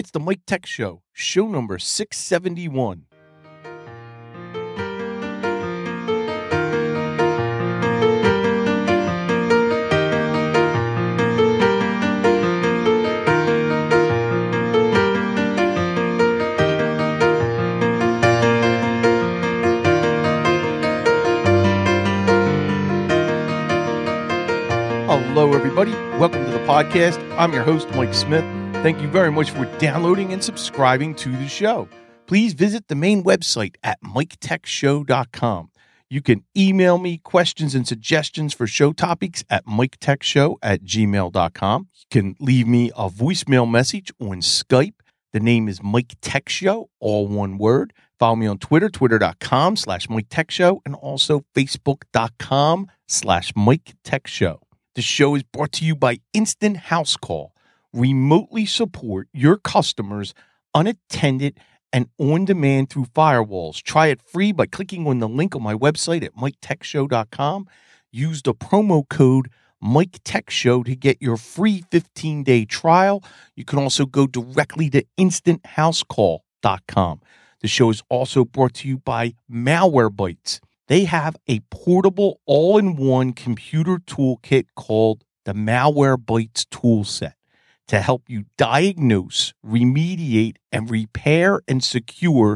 It's the Mike Tech Show, show number 671. Hello, everybody. Welcome to the podcast. I'm your host, Mike Smith. Thank you very much for downloading and subscribing to the show. Please visit the main website at miketechshow.com. You can email me questions and suggestions for show topics at miketechshow@gmail.com. You can leave me a voicemail message on Skype. The name is Mike Tech Show, all one word. Follow me on Twitter, twitter.com/Mike Tech Show, and also facebook.com/Mike Tech Show. The show is brought to you by Instant House Call. Remotely support your customers unattended and on demand through firewalls. Try it free by clicking on the link on my website at miketechshow.com. Use the promo code MikeTechShow to get your free 15-day trial. You can also go directly to instanthousecall.com. The show is also brought to you by Malwarebytes. They have a portable all-in-one computer toolkit called the Malwarebytes Toolset to help you diagnose, remediate, and repair and secure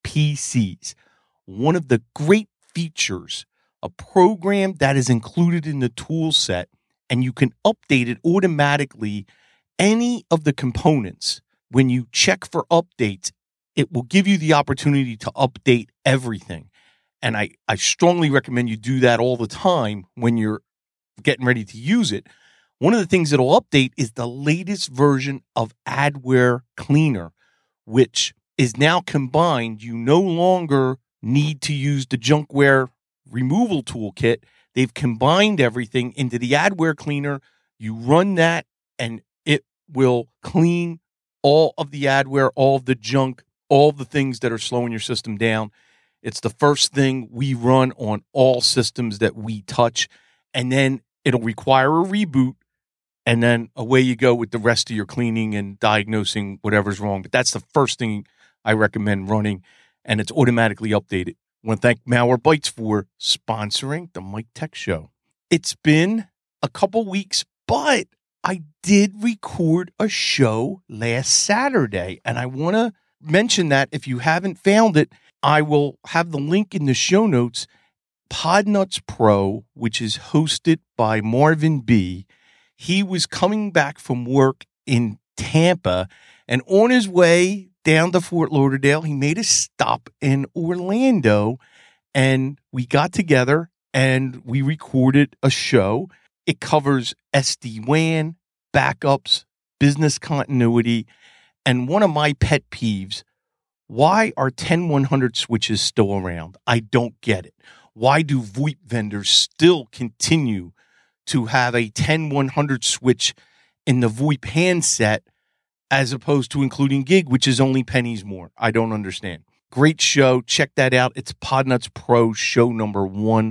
PCs. One of the great features, a program that is included in the toolset, and you can update it automatically, any of the components. When you check for updates, it will give you the opportunity to update everything. And I strongly recommend you do that all the time when you're getting ready to use it. One of the things it'll update is the latest version of Adware Cleaner, which is now combined. You no longer need to use the junkware removal toolkit. They've combined everything into the Adware Cleaner. You run that, and it will clean all of the adware, all of the junk, all of the things that are slowing your system down. It's the first thing we run on all systems that we touch, and then it'll require a reboot, and then away you go with the rest of your cleaning and diagnosing whatever's wrong. But that's the first thing I recommend running, and it's automatically updated. I want to thank Malwarebytes for sponsoring the Mike Tech Show. It's been a couple weeks, but I did record a show last Saturday, and I want to mention that if you haven't found it, I will have the link in the show notes. Podnuts Pro, which is hosted by Marvin B. He was coming back from work in Tampa, and on his way down to Fort Lauderdale, he made a stop in Orlando, and we got together and we recorded a show. It covers SD-WAN, backups, business continuity, and one of my pet peeves: why are 10100 switches still around? I don't get it. Why do VoIP vendors still continue to have a 10100 switch in the VoIP handset as opposed to including gig, which is only pennies more? I don't understand. Great show. Check that out. It's Podnuts Pro, show number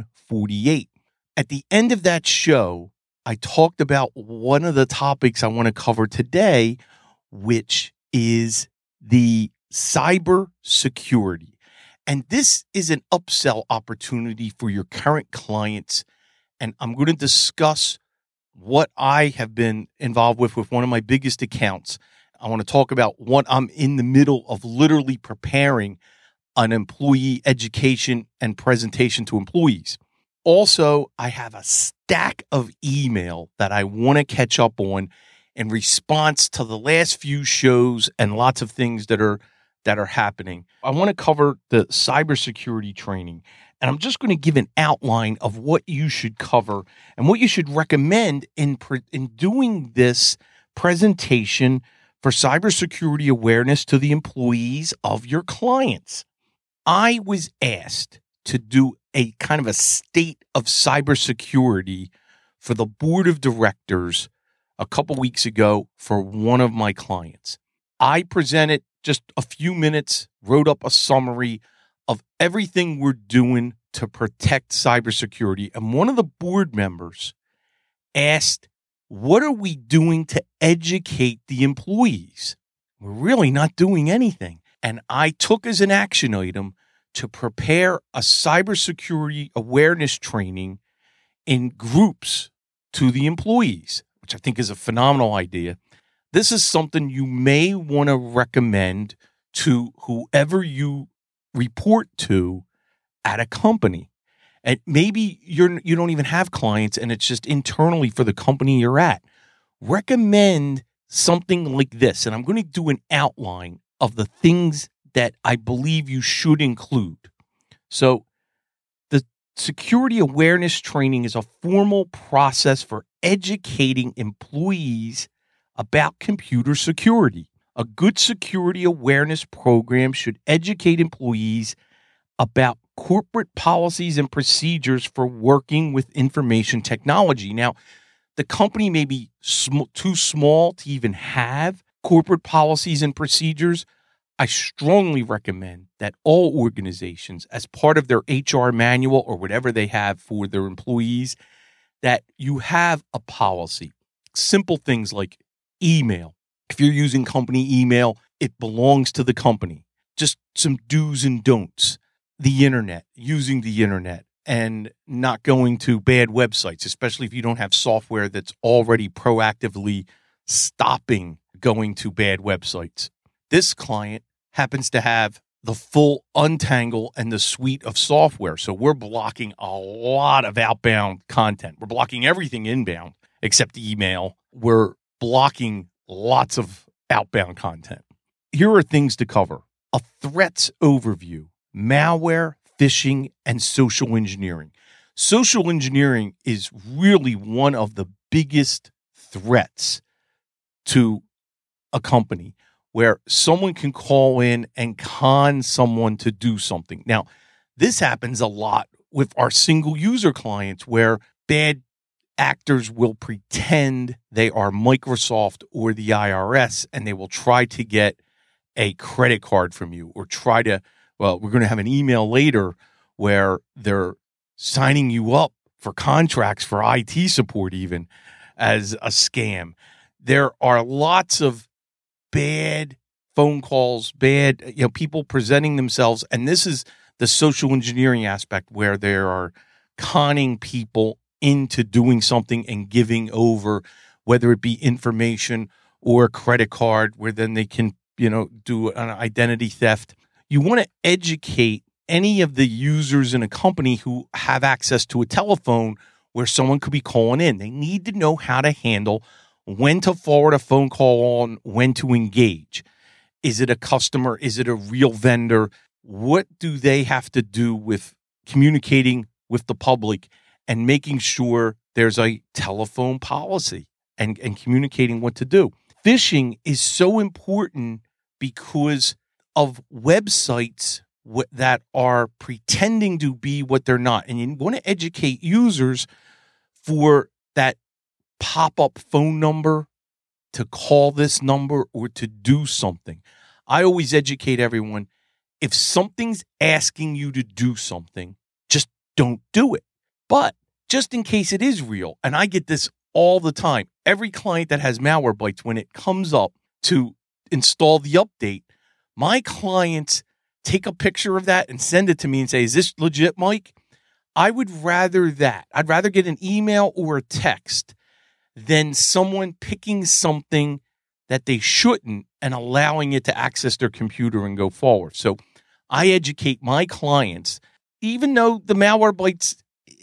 148. At the end of that show, I talked about one of the topics I want to cover today, which is the cyber security. And this is an upsell opportunity for your current clients. And I'm going to discuss what I have been involved with one of my biggest accounts. I want to talk about what I'm in the middle of literally preparing an employee education and presentation to employees. Also, I have a stack of email that I want to catch up on in response to the last few shows and lots of things that are happening. I want to cover the cybersecurity training, and I'm just going to give an outline of what you should cover and what you should recommend in doing this presentation for cybersecurity awareness to the employees of your clients. I was asked to do a kind of a state of cybersecurity for the board of directors a couple weeks ago for one of my clients. I presented just a few minutes, wrote up a summary of everything we're doing to protect cybersecurity. And one of the board members asked, what are we doing to educate the employees? we're really not doing anything. And I took as an action item to prepare a cybersecurity awareness training in groups to the employees, which I think is a phenomenal idea. This is something you may want to recommend to whoever you report to at a company. And maybe you don't even have clients and it's just internally for the company you're at. Recommend something like this. And I'm going to do an outline of the things that I believe you should include. So the security awareness training is a formal process for educating employees about computer security. A good security awareness program should educate employees about corporate policies and procedures for working with information technology. Now, the company may be too small to even have corporate policies and procedures. I strongly recommend that all organizations, as part of their HR manual or whatever they have for their employees, that you have a policy. Simple things like email. If you're using company email, it belongs to the company. Just some do's and don'ts. The internet, using the internet, and not going to bad websites, especially if you don't have software that's already proactively stopping going to bad websites. This client happens to have the full Untangle and the suite of software. So we're blocking a lot of outbound content. We're blocking everything inbound except email. We're blocking lots of outbound content. Here are things to cover. A threats overview, malware, phishing, and social engineering. Social engineering is really one of the biggest threats to a company, where someone can call in and con someone to do something. Now, this happens a lot with our single user clients, where bad actors will pretend they are Microsoft or the IRS, and they will try to get a credit card from you, or try to, well, we're going to have an email later where they're signing you up for contracts for IT support, even as a scam. There are lots of bad phone calls, bad, people presenting themselves. And this is the social engineering aspect, where they are conning people into doing something and giving over, whether it be information or a credit card, where then they can, do an identity theft. You want to educate any of the users in a company who have access to a telephone where someone could be calling in. They need to know how to handle when to forward a phone call on, when to engage. Is it a customer? Is it a real vendor? What do they have to do with communicating with the public and making sure there's a telephone policy and communicating what to do? Phishing is so important because of websites that are pretending to be what they're not. And you want to educate users for that pop-up phone number to call this number or to do something. I always educate everyone, if something's asking you to do something, just don't do it. But just in case it is real, and I get this all the time, every client that has Malwarebytes, when it comes up to install the update, my clients take a picture of that and send it to me and say, is this legit, Mike? I would rather that. I'd rather get an email or a text than someone picking something that they shouldn't and allowing it to access their computer and go forward. So I educate my clients. Even though the Malwarebytes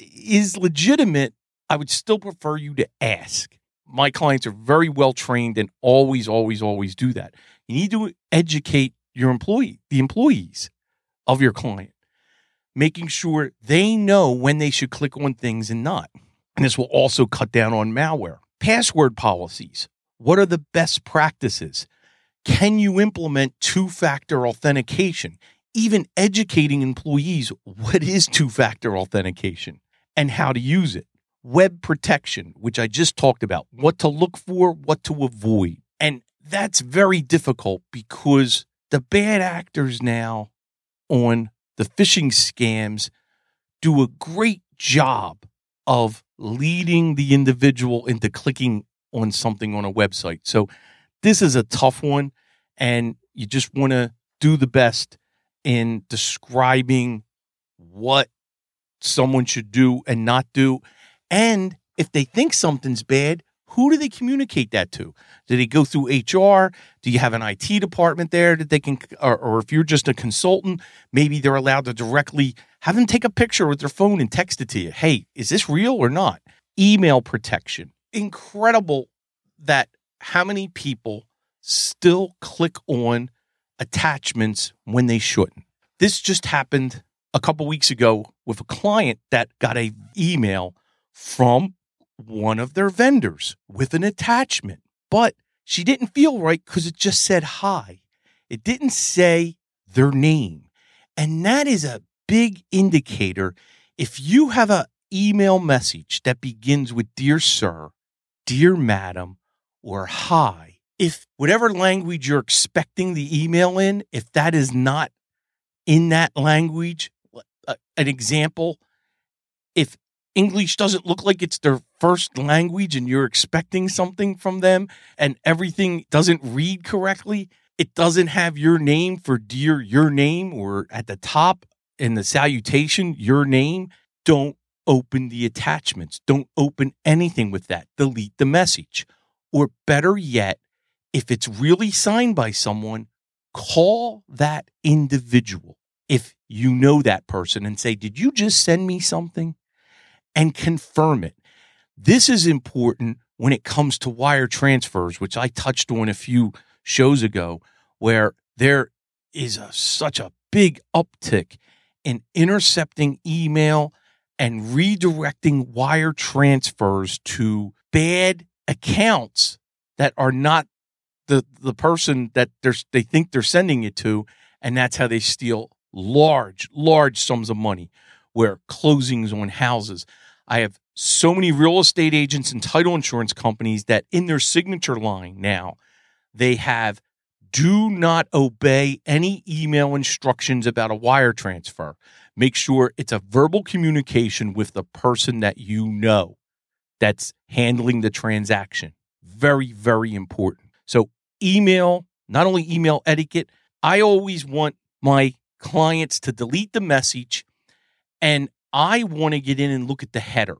is legitimate, I would still prefer you to ask. My clients are very well trained and always do that. You need to educate your the employees of your client, making sure they know when they should click on things and not. And this will also cut down on malware. Password policies. What are the best practices? Can you implement two-factor authentication? Even educating employees, what is two-factor authentication and how to use it? Web protection, which I just talked about, what to look for, what to avoid. And that's very difficult because the bad actors now on the phishing scams do a great job of leading the individual into clicking on something on a website. So this is a tough one. and you just want to do the best in describing what someone should do and not do. And if they think something's bad, who do they communicate that to? Do they go through HR? Do you have an IT department there that they can, or if you're just a consultant, maybe they're allowed to directly have them take a picture with their phone and text it to you. Hey, is this real or not? Email protection. Incredible that how many people still click on attachments when they shouldn't. This just happened a couple weeks ago with a client that got an email from one of their vendors with an attachment, but she didn't feel right because it just said hi. It didn't say their name. And that is a big indicator. If you have an email message that begins with dear sir, dear madam, or hi, if whatever language you're expecting the email in, if that is not in that language, an example, if English doesn't look like it's their first language and you're expecting something from them and everything doesn't read correctly, it doesn't have your name for dear, your name, or at the top in the salutation, your name, don't open the attachments. Don't open anything with that. Delete the message. Or better yet, if it's really signed by someone, call that individual if you know that person and say, did you just send me something? And confirm it. This is important when it comes to wire transfers, which I touched on a few shows ago, where there is such a big uptick in intercepting email and redirecting wire transfers to bad accounts that are not the person that they think they're sending it to, and that's how they steal large sums of money, where closings on houses. I have so many real estate agents and title insurance companies that in their signature line now, they have do not obey any email instructions about a wire transfer. Make sure it's a verbal communication with the person that you know that's handling the transaction. Very, very important. So email, not only email etiquette, I always want my clients to delete the message, and I want to get in and look at the header.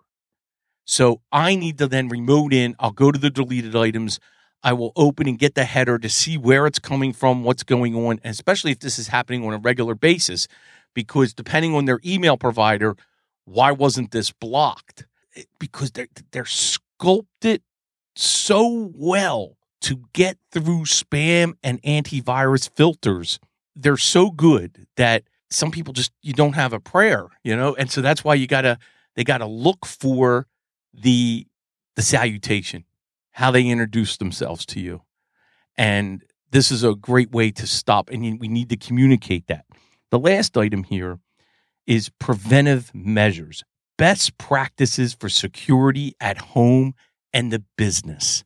So I need to then remote in. I'll go to the deleted items. I will open and get the header to see where it's coming from, what's going on, and especially if this is happening on a regular basis, because depending on their email provider, why wasn't this blocked? Because they're sculpted so well to get through spam and antivirus filters. They're so good that some people just, you don't have a prayer, and so that's why they gotta look for the salutation, how they introduce themselves to you. And this is a great way to stop, and we need to communicate that. The last item here is preventive measures, best practices for security at home and the business.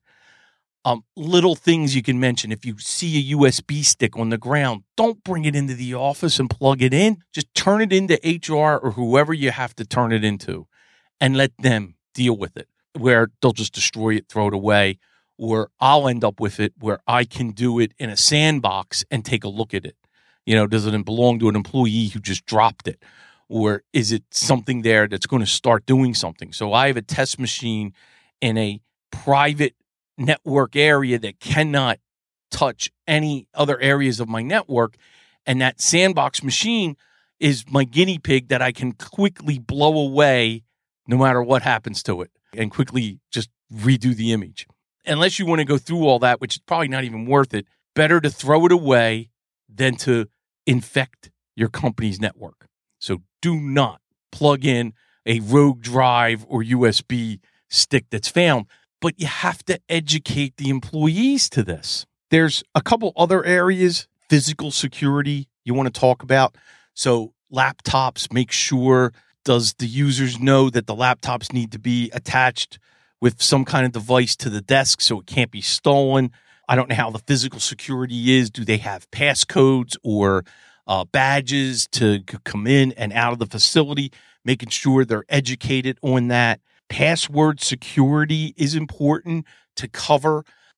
Little things you can mention. If you see a USB stick on the ground, don't bring it into the office and plug it in. Just turn it into HR or whoever you have to turn it into and let them deal with it, where they'll just destroy it, throw it away, or I'll end up with it where I can do it in a sandbox and take a look at it. Does it belong to an employee who just dropped it? Or is it something there that's going to start doing something? So I have a test machine in a private network area that cannot touch any other areas of my network. And that sandbox machine is my guinea pig that I can quickly blow away no matter what happens to it and quickly just redo the image. Unless you want to go through all that, which is probably not even worth it, better to throw it away than to infect your company's network. So do not plug in a rogue drive or USB stick that's found. But you have to educate the employees to this. There's a couple other areas, physical security, you want to talk about. So laptops, make sure, does the users know that the laptops need to be attached with some kind of device to the desk so it can't be stolen? I don't know how the physical security is. Do they have passcodes or badges to come in and out of the facility? Making sure they're educated on that. Password security is important to cover.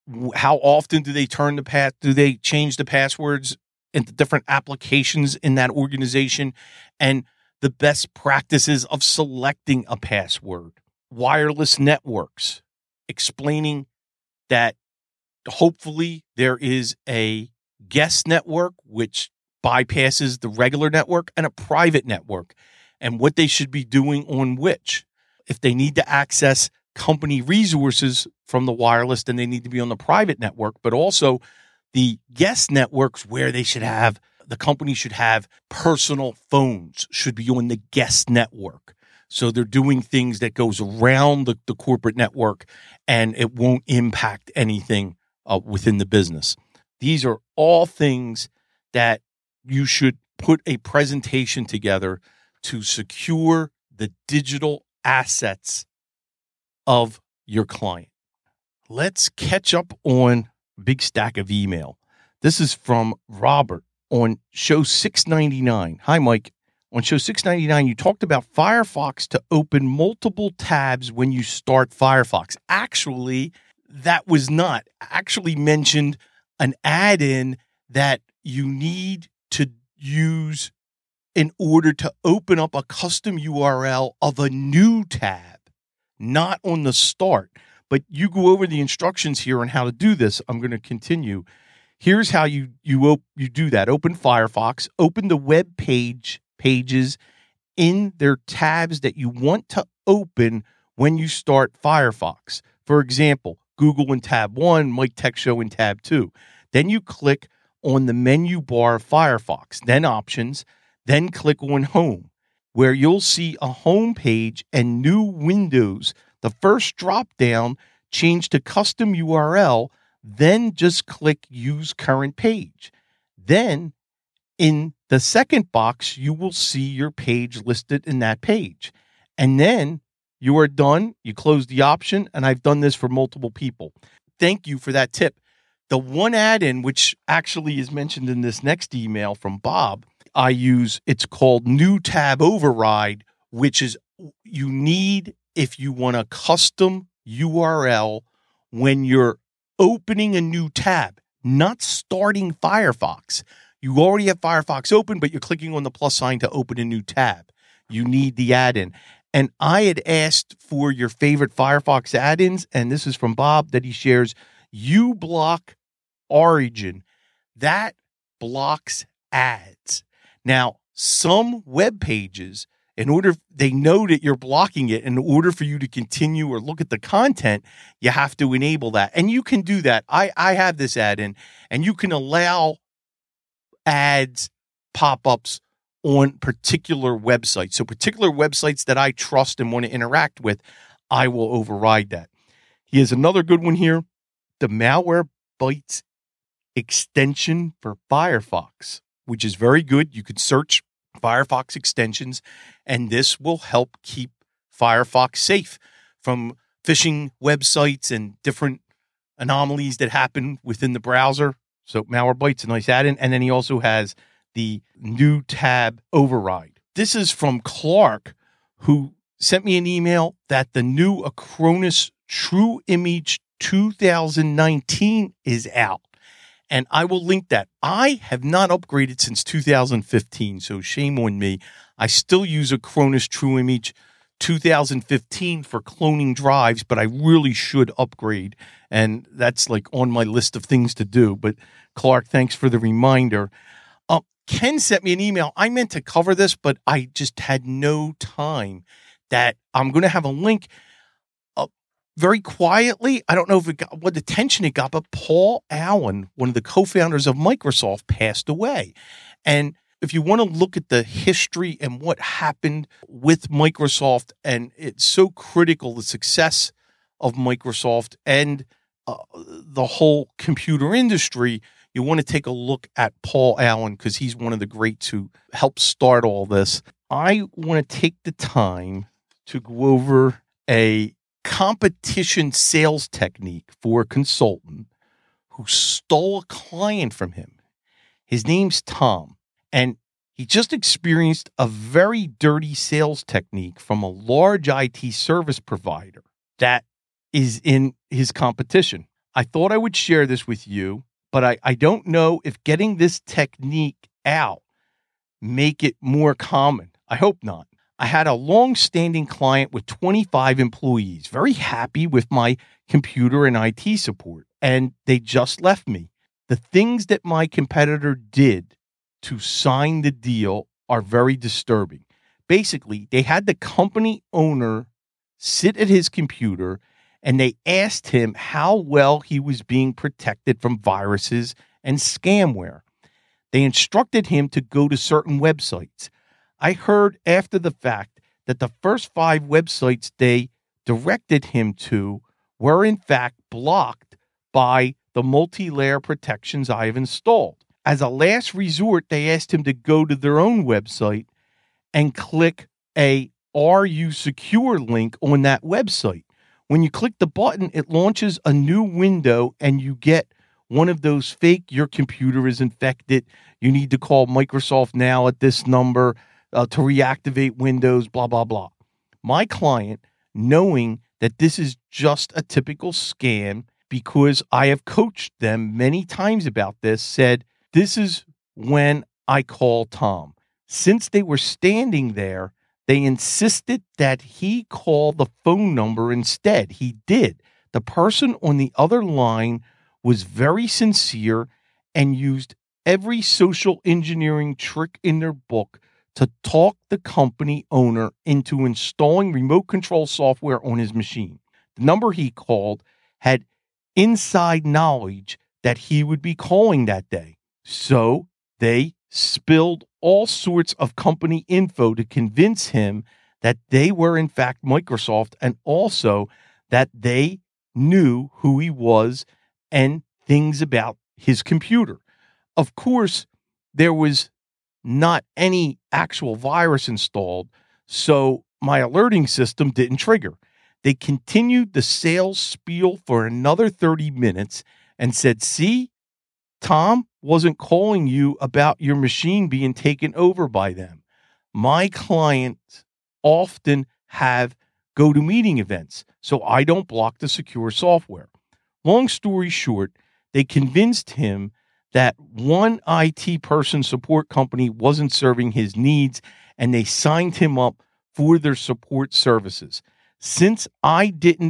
How often do they do they change the passwords into different applications in that organization, and the best practices of selecting a password. Wireless networks, explaining that hopefully there is a guest network which bypasses the regular network and a private network, and what they should be doing on which. If they need to access company resources from the wireless, then they need to be on the private network, but also the guest networks where the company should have personal phones should be on the guest network. So they're doing things that goes around the corporate network, and it won't impact anything within the business. These are all things that you should put a presentation together to secure the digital assets of your client. Let's catch up on a big stack of email. This is from Robert on show 699. Hi, Mike. On show 699, you talked about Firefox to open multiple tabs when you start Firefox. Actually, that was not. Actually mentioned an add-in that you need to use in order to open up a custom URL of a new tab, not on the start. But you go over the instructions here on how to do this. I'm going to continue. Here's how you do that. Open Firefox, open the web pages in their tabs that you want to open when you start Firefox. For example, Google in tab 1, Mike Tech Show in tab 2. Then you click on the menu bar of Firefox, then Options, then click on Home, where you'll see a home page and new windows. The first drop down, change to custom URL, then just click Use Current Page. Then in the second box, you will see your page listed in that page. And then you are done. You close the option, and I've done this for multiple people. Thank you for that tip. The one add-in, which actually is mentioned in this next email from Bob, I use, it's called New Tab Override, which is you need if you want a custom URL when you're opening a new tab, not starting Firefox. You already have Firefox open, but you're clicking on the plus sign to open a new tab. You need the add-in. And I had asked for your favorite Firefox add-ins, and this is from Bob that he shares, uBlock Origin. That blocks ads. Now, some web pages, they know that you're blocking it. In order for you to continue or look at the content, you have to enable that. And you can do that. I have this add-in, and you can allow ads, pop-ups on particular websites. So particular websites that I trust and want to interact with, I will override that. He has another good one here. The Malwarebytes extension for Firefox, which is very good. You could search Firefox extensions, and this will help keep Firefox safe from phishing websites and different anomalies that happen within the browser. So Malwarebytes, a nice add-in. And then he also has the New Tab Override. This is from Clark, who sent me an email that the new Acronis True Image 2019 is out. And I will link that. I have not upgraded since 2015, so shame on me. I still use Acronis True Image 2015 for cloning drives, but I really should upgrade. And that's like on my list of things to do. But Clark, thanks for the reminder. Ken sent me an email. I meant to cover this, but I just had no time. That I'm going to have a link very quietly. I don't know if it got what attention it got, but Paul Allen, one of the co-founders of Microsoft, passed away. And if you want to look at the history and what happened with Microsoft, and it's so critical, the success of Microsoft and the whole computer industry, you want to take a look at Paul Allen because he's one of the greats who helped start all this. I want to take the time to go over a competition sales technique for a consultant who stole a client from him. His name's Tom, and he just experienced a very dirty sales technique from a large IT service provider that is in his competition. I thought I would share this with you, but I don't know if getting this technique out make it more common. I hope not. I had a long-standing client with 25 employees, very happy with my computer and IT support, and they just left me. The things that my competitor did to sign the deal are very disturbing. Basically, they had the company owner sit at his computer and they asked him how well he was being protected from viruses and scamware. They instructed him to go to certain websites. I heard after the fact that the first 5 websites they directed him to were in fact blocked by the multi-layer protections I have installed. As a last resort, they asked him to go to their own website and click a "Are you secure?" link on that website. When you click the button, it launches a new window and you get one of those fake, "Your computer is infected. You need to call Microsoft now at this number to reactivate Windows, blah, blah, blah." My client, knowing that this is just a typical scam, because I have coached them many times about this, said, "This is when I call Tom." Since they were standing there, they insisted that he call the phone number instead. He did. The person on the other line was very sincere and used every social engineering trick in their book to talk the company owner into installing remote control software on his machine. The number he called had inside knowledge that he would be calling that day. So they spilled all sorts of company info to convince him that they were in fact Microsoft, and also that they knew who he was and things about his computer. Of course, there was not any actual virus installed, so my alerting system didn't trigger. They continued the sales spiel for another 30 minutes and said, "See, Tom wasn't calling you about your machine being taken over by them." My clients often have go-to-meeting events, so I don't block the secure software. Long story short, they convinced him that one IT person support company wasn't serving his needs, and they signed him up for their support services. Since I didn't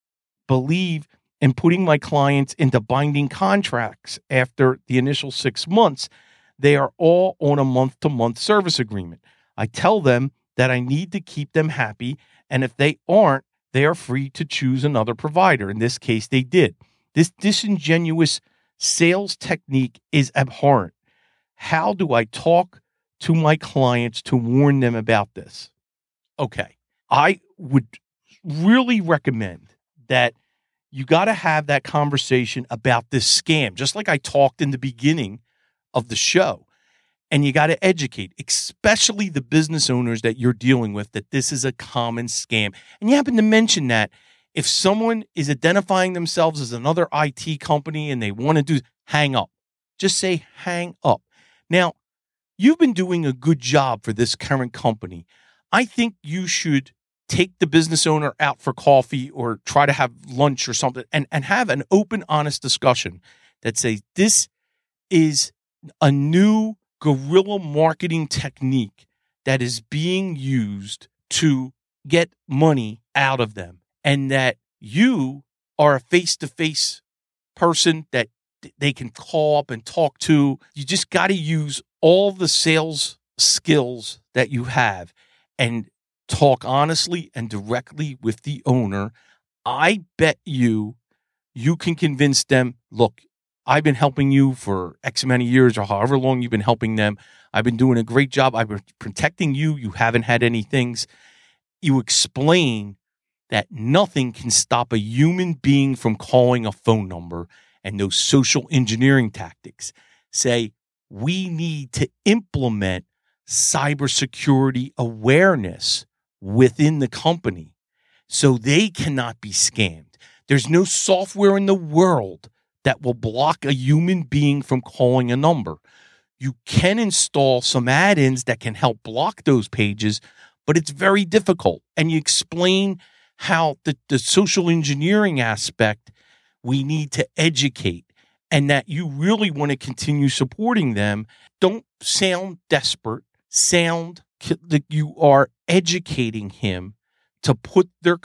believe in putting my clients into binding contracts after the initial 6 months, they are all on a month-to-month service agreement. I tell them that I need to keep them happy, and if they aren't, they are free to choose another provider. In this case, they did. This disingenuous sales technique is abhorrent. How do I talk to my clients to warn them about this? Okay, I would really recommend that you got to have that conversation about this scam, just like I talked in the beginning of the show. And you got to educate, especially the business owners that you're dealing with, that this is a common scam. And you happen to mention that if someone is identifying themselves as another IT company and they want to do, hang up. Just say hang up. Now, you've been doing a good job for this current company. I think you should take the business owner out for coffee or try to have lunch or something and have an open, honest discussion that says this is a new guerrilla marketing technique that is being used to get money out of them, and that you are a face-to-face person that they can call up and talk to. You just got to use all the sales skills that you have and talk honestly and directly with the owner. I bet you can convince them, look, I've been helping you for X amount of years or however long you've been helping them. I've been doing a great job. I've been protecting you. You haven't had any things. You explain that nothing can stop a human being from calling a phone number and those social engineering tactics. Say, we need to implement cybersecurity awareness within the company so they cannot be scammed. There's no software in the world that will block a human being from calling a number. You can install some add-ins that can help block those pages, but it's very difficult. And you explain how the social engineering aspect we need to educate, and that you really want to continue supporting them. Don't sound desperate. Sound that you are educating him to put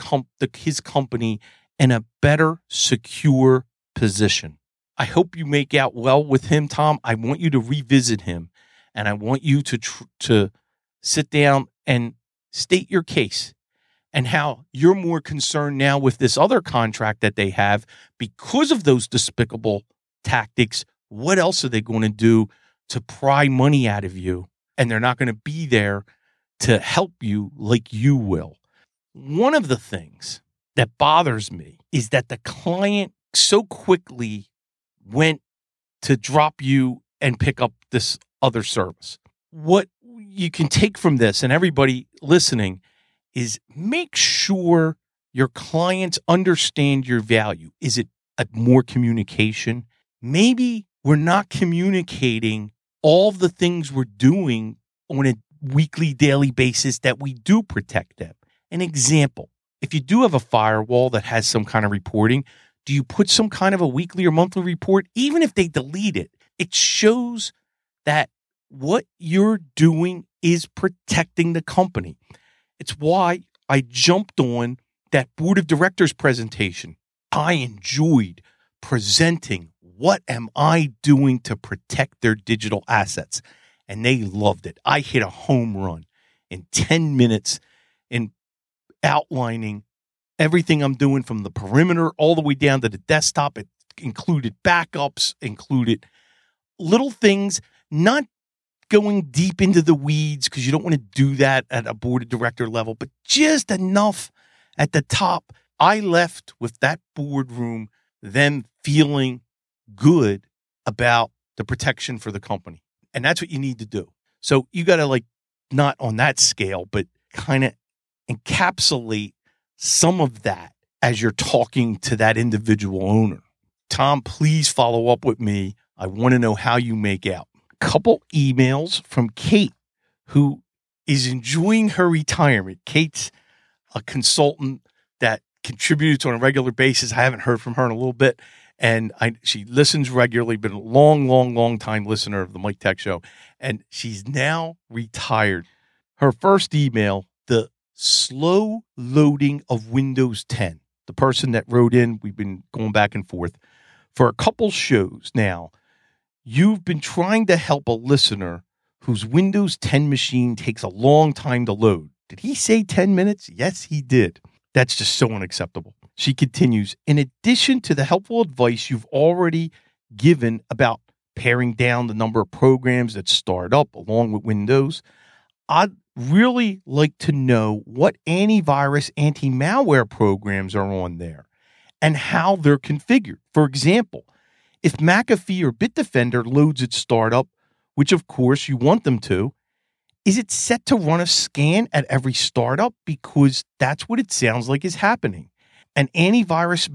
his company in a better, secure position. I hope you make out well with him, Tom. I want you to revisit him, and I want you to sit down and state your case and how you're more concerned now with this other contract that they have because of those despicable tactics. What else are they going to do to pry money out of you? And they're not going to be there to help you like you will. One of the things that bothers me is that the client so quickly went to drop you and pick up this other service. What you can take from this, and everybody listening, is make sure your clients understand your value. Is it more communication? Maybe we're not communicating all the things we're doing on a weekly, daily basis that we do protect them. An example, if you do have a firewall that has some kind of reporting, do you put some kind of a weekly or monthly report? Even if they delete it, it shows that what you're doing is protecting the company. It's why I jumped on that board of directors presentation. I enjoyed presenting what am I doing to protect their digital assets. And they loved it. I hit a home run in 10 minutes in outlining everything I'm doing from the perimeter all the way down to the desktop. It included backups, included little things, not going deep into the weeds because you don't want to do that at a board of director level, but just enough at the top. I left with that boardroom, them feeling good about the protection for the company. And that's what you need to do. So you got to not on that scale, but kind of encapsulate some of that as you're talking to that individual owner. Tom, please follow up with me. I want to know how you make out. Couple emails from Kate, who is enjoying her retirement. Kate's a consultant that contributes on a regular basis. I haven't heard from her in a little bit. And she listens regularly, been a long time listener of the Mike Tech Show. And she's now retired. Her first email, the slow loading of Windows 10. The person that wrote in, we've been going back and forth for a couple shows now. You've been trying to help a listener whose Windows 10 machine takes a long time to load. Did he say 10 minutes? Yes, he did. That's just so unacceptable. She continues, in addition to the helpful advice you've already given about paring down the number of programs that start up along with Windows, I'd really like to know what antivirus, anti-malware programs are on there and how they're configured. For example, if McAfee or Bitdefender loads its startup, which of course you want them to, is it set to run a scan at every startup? Because that's what it sounds like is happening. An antivirus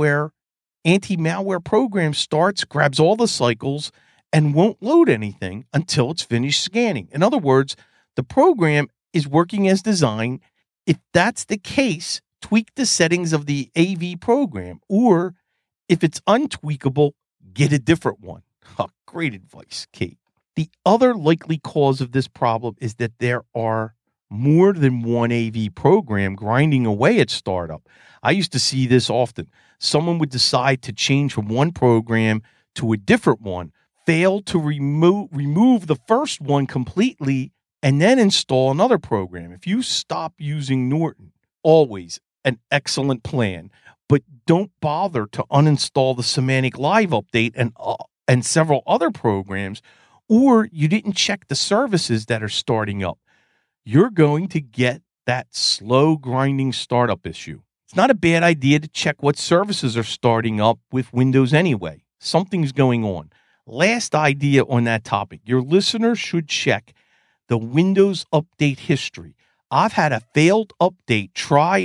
anti-malware program starts, grabs all the cycles, and won't load anything until it's finished scanning. In other words, the program is working as designed. If that's the case, tweak the settings of the AV program. Or if it's untweakable, get a different one. Great advice, Kate. The other likely cause of this problem is that there are more than one AV program grinding away at startup. I used to see this often. Someone would decide to change from one program to a different one, fail to remove the first one completely, and then install another program. If you stop using Norton, always an excellent plan, but don't bother to uninstall the Semantic Live update and several other programs, or you didn't check the services that are starting up. You're going to get that slow grinding startup issue. It's not a bad idea to check what services are starting up with Windows anyway. Something's going on. Last idea on that topic. Your listeners should check the Windows update history. I've had a failed update try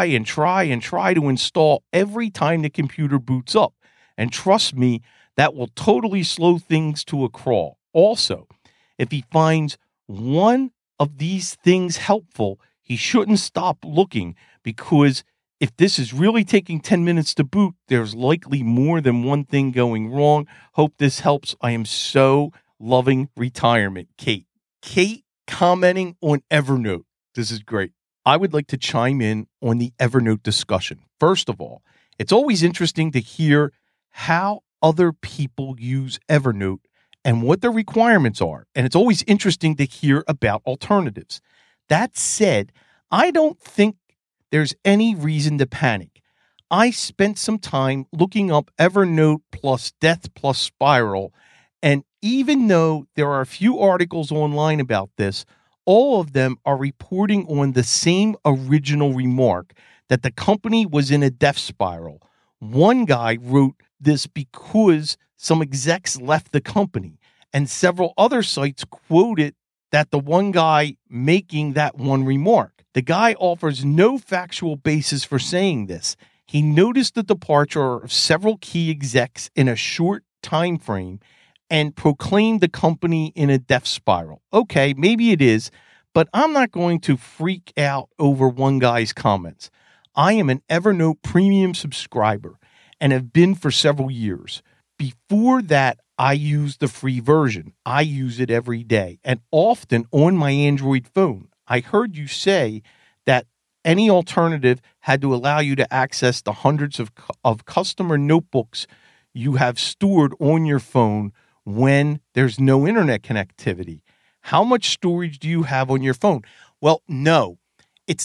to install every time the computer boots up. And trust me, that will totally slow things to a crawl. Also, if he finds one of these things helpful, he shouldn't stop looking because If this is really taking 10 minutes to boot, there's likely more than one thing going wrong. Hope this helps. I am so loving retirement. Kate. Kate commenting on Evernote. This is great. I would like to chime in on the Evernote discussion. First of all, it's always interesting to hear how other people use Evernote and what their requirements are. And it's always interesting to hear about alternatives. That said, I don't think there's any reason to panic. I spent some time looking up Evernote plus Death plus Spiral, and even though there are a few articles online about this, all of them are reporting on the same original remark that the company was in a death spiral. One guy wrote this because some execs left the company, and several other sites quoted that the one guy making that one remark. The guy offers no factual basis for saying this. He noticed the departure of several key execs in a short time frame and proclaimed the company in a death spiral. Okay, maybe it is, but I'm not going to freak out over one guy's comments. I am an Evernote premium subscriber and have been for several years. Before that, I used the free version. I use it every day and often on my Android phone. I heard you say that any alternative had to allow you to access the hundreds of customer notebooks you have stored on your phone when there's no internet connectivity. How much storage do you have on your phone? Well, no. It's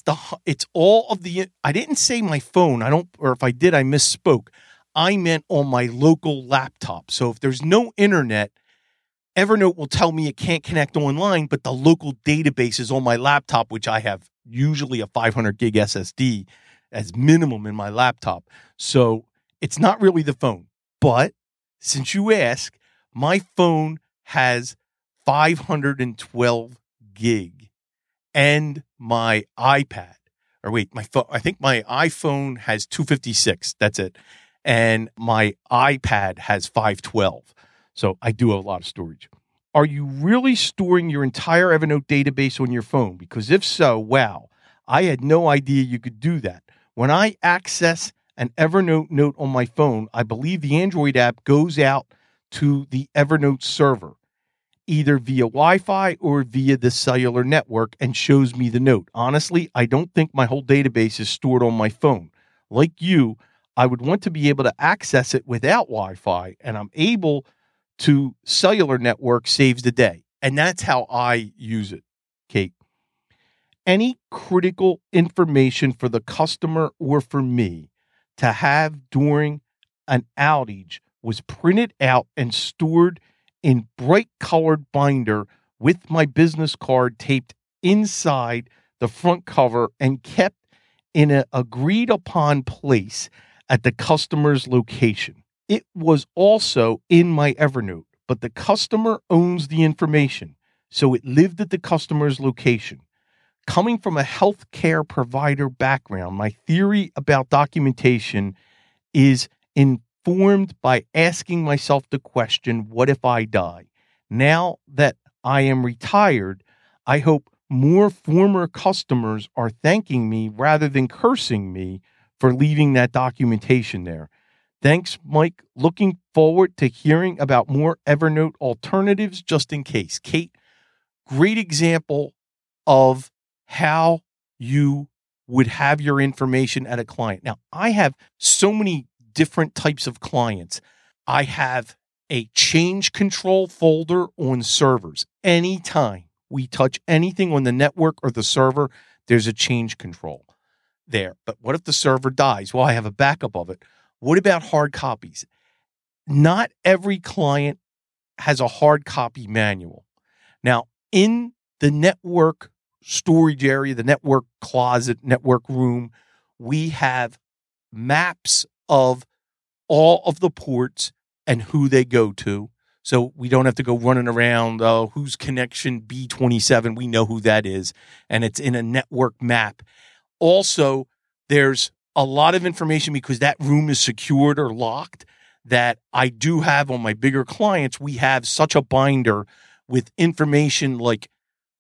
all of the, I didn't say my phone. Or if I did, I misspoke. I meant on my local laptop. So if there's no internet, Evernote will tell me it can't connect online, but the local database is on my laptop, which I have usually a 500 gig SSD as minimum in my laptop. So it's not really the phone. But since you ask, my phone has 512 gig and my iPad, or wait, my phone, I think my iPhone has 256. That's it. And my iPad has 512. So I do have a lot of storage. Are you really storing your entire Evernote database on your phone? Because if so, wow, I had no idea you could do that. When I access an Evernote note on my phone, I believe the Android app goes out to the Evernote server, either via Wi-Fi or via the cellular network, and shows me the note. Honestly, I don't think my whole database is stored on my phone. Like you, I would want to be able to access it without Wi-Fi, and I'm able to cellular network saves the day. And that's how I use it, Kate. Any critical information for the customer or for me to have during an outage was printed out and stored in bright colored binder with my business card taped inside the front cover and kept in an agreed upon place at the customer's location. It was also in my Evernote, but the customer owns the information, so it lived at the customer's location. Coming from a healthcare provider background, my theory about documentation is informed by asking myself the question, what if I die? Now that I am retired, I hope more former customers are thanking me rather than cursing me for leaving that documentation there. Thanks, Mike. Looking forward to hearing about more Evernote alternatives just in case. Kate, great example of how you would have your information at a client. Now, I have so many different types of clients. I have a change control folder on servers. Anytime we touch anything on the network or the server, there's a change control there. But what if the server dies? Well, I have a backup of it. What about hard copies? Not every client has a hard copy manual. Now, in the network storage area, the network closet, network room, we have maps of all of the ports and who they go to. So we don't have to go running around, who's connection B27, we know who that is, and it's in a network map. Also, there's a lot of information because that room is secured or locked that I do have on my bigger clients. We have such a binder with information like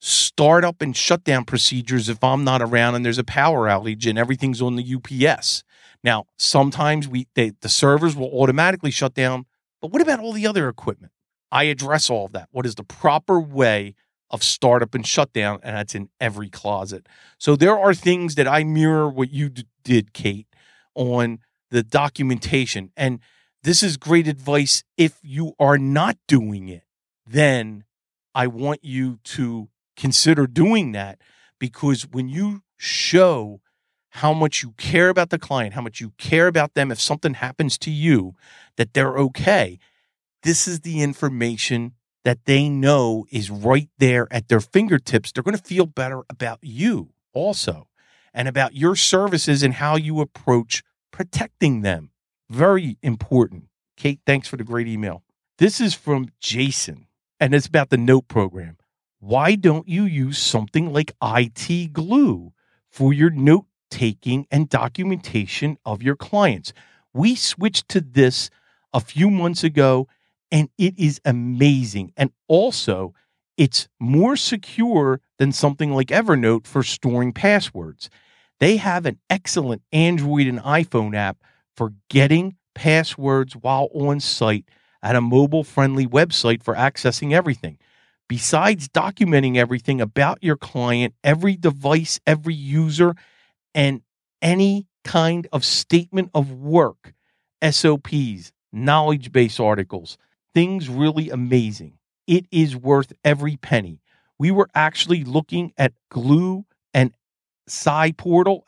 startup and shutdown procedures if I'm not around and there's a power outage and everything's on the UPS. Now, sometimes the servers will automatically shut down, but what about all the other equipment? I address all of that. What is the proper way of startup and shutdown? And that's in every closet. So there are things that I mirror what you did, Kate, on the documentation. And this is great advice. If you are not doing it, then I want you to consider doing that, because when you show how much you care about the client, how much you care about them, if something happens to you, that they're okay, this is the information that they know is right there at their fingertips. They're going to feel better about you also, and about your services and how you approach protecting them. Very important. Kate, thanks for the great email. This is from Jason, and it's about the note program. Why don't you use something like IT Glue for your note taking and documentation of your clients? We switched to this a few months ago, and it is amazing. And also, it's more secure than something like Evernote for storing passwords. They have an excellent Android and iPhone app for getting passwords while on site at a mobile-friendly website for accessing everything. Besides documenting everything about your client, every device, every user, and any kind of statement of work, SOPs, knowledge base articles, things really amazing. It is worth every penny. We were actually looking at Glue and SI Portal,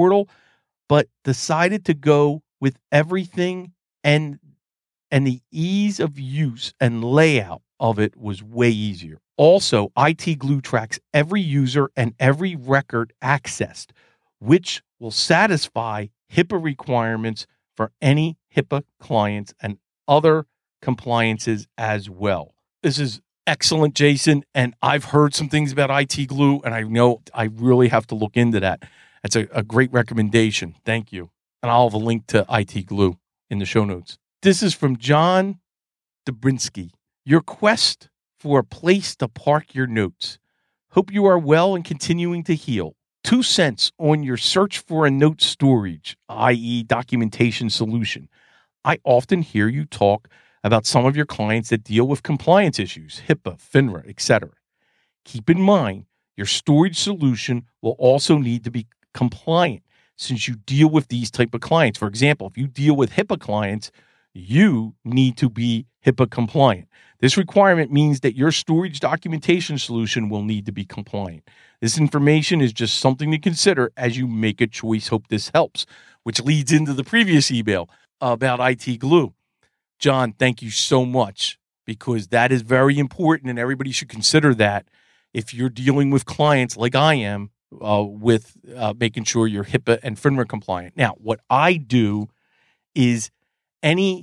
but decided to go with everything, and the ease of use and layout of it was way easier. Also, IT Glue tracks every user and every record accessed, which will satisfy HIPAA requirements for any HIPAA clients and other compliances as well. This is excellent, Jason, and I've heard some things about IT Glue, and I know I really have to look into that. That's a great recommendation. Thank you. And I'll have a link to IT Glue in the show notes. This is from John Dobrinsky. Your quest for a place to park your notes. Hope you are well and continuing to heal. 2 cents on your search for a note storage, i.e. documentation solution. I often hear you talk about some of your clients that deal with compliance issues, HIPAA, FINRA, etc. Keep in mind, your storage solution will also need to be compliant since you deal with these type of clients. For example, if you deal with HIPAA clients, you need to be HIPAA compliant. This requirement means that your storage documentation solution will need to be compliant. This information is just something to consider as you make a choice. Hope this helps, which leads into the previous email about IT Glue. John, thank you so much, because that is very important, and everybody should consider that if you're dealing with clients like I am, with making sure you're HIPAA and FINRA compliant. Now, what I do is any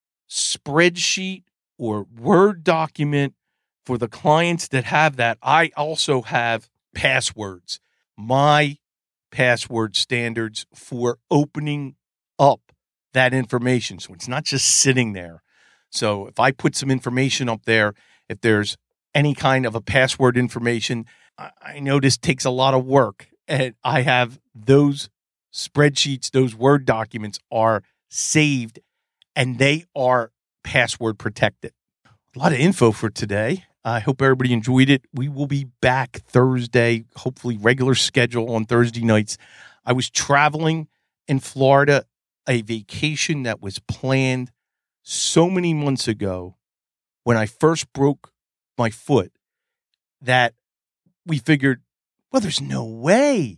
spreadsheet or Word document for the clients that have that, I also have passwords, my password standards for opening up that information. So it's not just sitting there. So if I put some information up there, if there's any kind of a password information, I know this takes a lot of work, and I have those spreadsheets, those Word documents are saved, and they are password protected. A lot of info for today. I hope everybody enjoyed it. We will be back Thursday, hopefully regular schedule on Thursday nights. I was traveling in Florida, a vacation that was planned so many months ago when I first broke my foot, that we figured, well, there's no way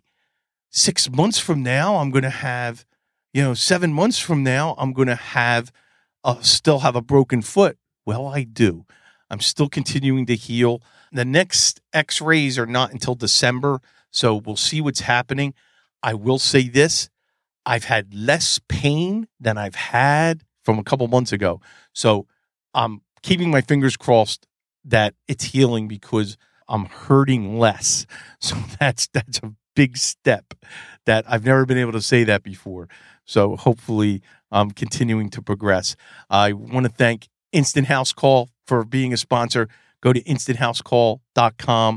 6 months from now I'm going to have, 7 months from now I'm going to have still have a broken foot. Well, I do. I'm still continuing to heal. The next x-rays are not until December, so we'll see what's happening. I will say this. I've had less pain than I've had from a couple months ago. So I'm keeping my fingers crossed that it's healing, because I'm hurting less. So that's a big step that I've never been able to say that before. So hopefully I'm continuing to progress. I want to thank Instant House Call for being a sponsor. Go to instanthousecall.com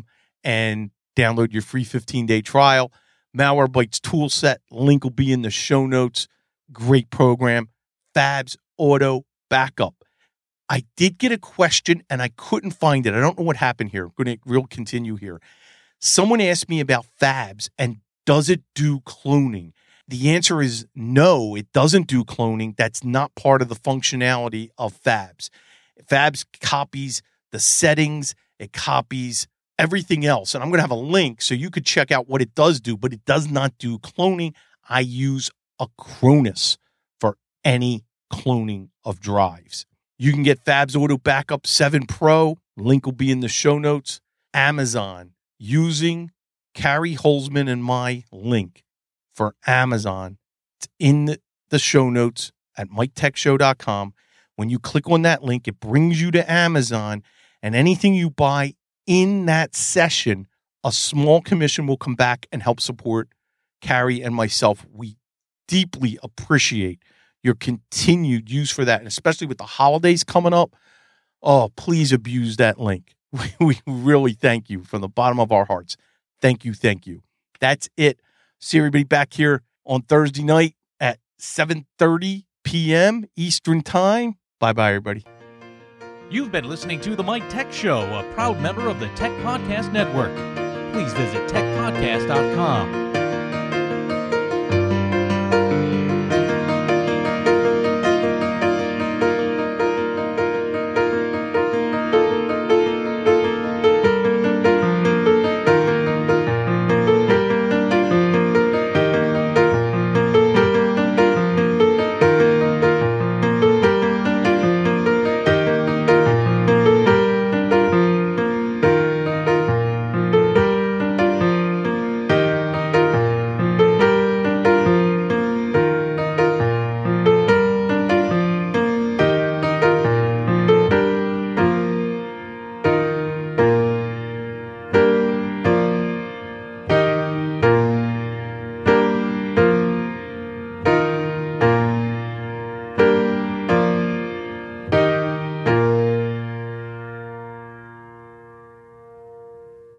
and download your free 15-day trial. Malwarebytes tool set, link will be in the show notes. Great program. Fabs Auto Backup. I did get a question and I couldn't find it. I don't know what happened here. I'm going to continue here. Someone asked me about Fabs and does it do cloning? The answer is no, it doesn't do cloning. That's not part of the functionality of Fabs. Fabs copies the settings. It copies everything else. And I'm going to have a link so you could check out what it does do, but it does not do cloning. I use Acronis for any cloning of drives. You can get Fabs Auto Backup 7 Pro. Link will be in the show notes. Amazon, using Carrie Holzman and my link for Amazon. It's in the show notes at MikeTechShow.com. When you click on that link, it brings you to Amazon, and anything you buy in that session, a small commission will come back and help support Carrie and myself. We deeply appreciate your continued use for that, and especially with the holidays coming up. Oh, please abuse that link. We really thank you from the bottom of our hearts. Thank you. That's it. See everybody back here on Thursday night at 7:30 p.m. Eastern Time. Bye-bye, everybody. You've been listening to The Mike Tech Show, a proud member of the Tech Podcast Network. Please visit techpodcast.com.